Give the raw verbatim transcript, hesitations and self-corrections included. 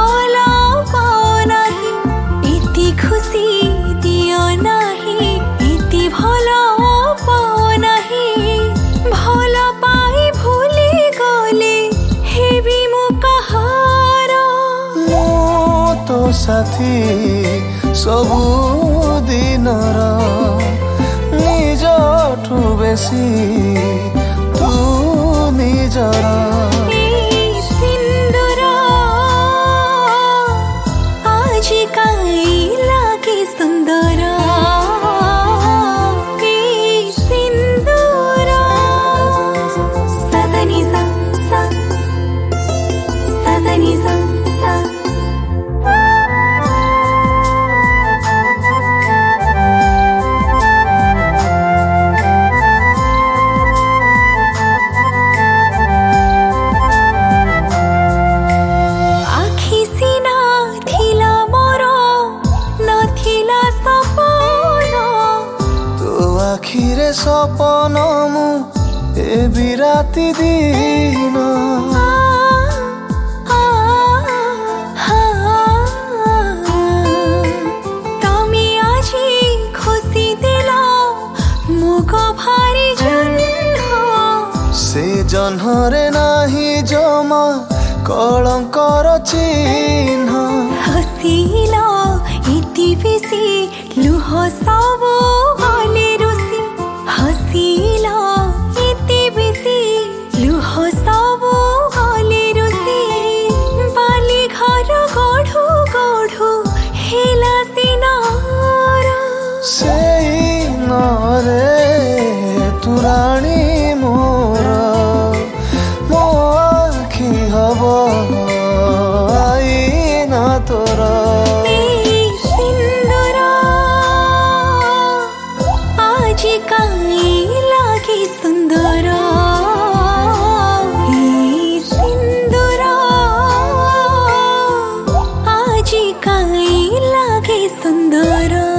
भल पाओ नाही इति खुशी दियो नाही इति भल पाओ नाही भल पाई भूली गले हेबी मु कहार मो तो साथी सबु दिनर निजठु बेसी तू निजर सिंदूर आज काई लागे सुंदर सिंदूर सदनी सा सा सदनी सा सा आखिरे सपन मु ए बिराती दिन तमी आजी खुशी दिला मुग भारी जन्ह से जन्हरे नाही जमा कलंकर चिन्ह हसिला इति बेसी लुह सबु गले रुसी हसिला इति बेसी लुह सबु गले रुसी बाली घर गढ़ु गढ़ु हेला सिनार सेई नरे तुराणी मोर मो आखि हब आईना तोर सिंदूर आज काई लागे सुंदर सिंदूर आज काई लागे सुंदर।